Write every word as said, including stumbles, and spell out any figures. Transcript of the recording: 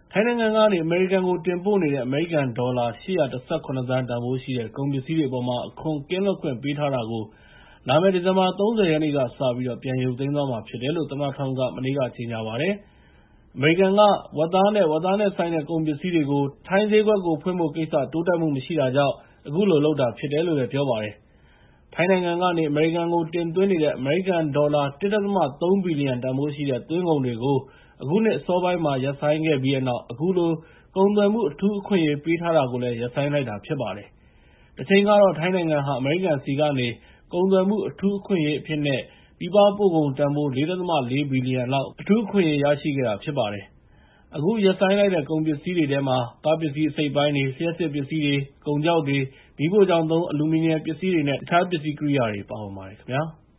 ထိုင်းနိုင်ငံကနေ အမေရိကန်ကို တင်ပို့နေတဲ့ အမေရိကန်ဒေါ်လာ ၈၁၇ သန်းတန်ဖိုးရှိတဲ့ ကုန်ပစ္စည်းတွေအပေါ် အခွန်ကင်းလွတ်ခွင့်ပေးထားတာကို လာမယ့် ဒီဇင်ဘာ ၃၀ ရက်နေ့ကစပြီး ပြန်ရုပ်သိမ်းသွားမှာဖြစ်တယ်လို့ သမ္မတ Trump က မနေ့က ကြေညာပါတယ်။ အမေရိကန်က ဝက်သားနဲ့ ဝက်သားနဲ့ဆိုင်တဲ့ ကုန်ပစ္စည်းတွေကို ထိုင်းဈေးကွက်ကိုဖွင့်ဖို့ကိစ္စ တိုးတက်မှုမရှိတာကြောင့် အခုလိုလုပ်တာဖြစ်တယ်လို့ ပြောပါတယ်။ ထိုင်းနိုင်ငံကနေ အမေရိကန်ကို တင်သွင်းနေတဲ့ အမေရိကန်ဒေါ်လာ ၁.၃ ဘီလီယံတန်ဖိုးရှိတဲ့ သွင်းကုန်တွေကို အခုနှစ်အစောပိုင်းမှာ ရပ်ဆိုင်းခဲ့ပြီးတဲ့နောက် အခုလို ကုန်သွယ်မှုအထူးအခွင့်အရေးပေးထားတာကိုလည်း ရပ်ဆိုင်းလိုက်တာဖြစ်ပါတယ်။ တချိန်ကတော့ ထိုင်းနိုင်ငံဟာ အမေရိကန်ဆီကနေ ကုန်သွယ်မှုအထူးအခွင့်အရေးအဖြစ်နဲ့ ပြည်ပပို့ကုန်တန်ဖိုး ၄.၄ ဘီလီယံလောက် အထူးအခွင့်အရေးရရှိခဲ့တာဖြစ်ပါတယ်။ အခုရပ်ဆိုင်းလိုက်တဲ့ ကုန်ပစ္စည်းတွေထဲမှာ ကားပစ္စည်းအစိတ်အပိုင်းတွေ၊ လျှပ်စစ်ပစ္စည်းတွေ၊ ကုန်ခြောက်တွေ၊ မီးဖိုချောင်သုံး အလူမီနီယံပစ္စည်းတွေနဲ့ တခြားပစ္စည်းကိရိယာတွေ ပါဝင်ပါတယ်ခင်ဗျာ။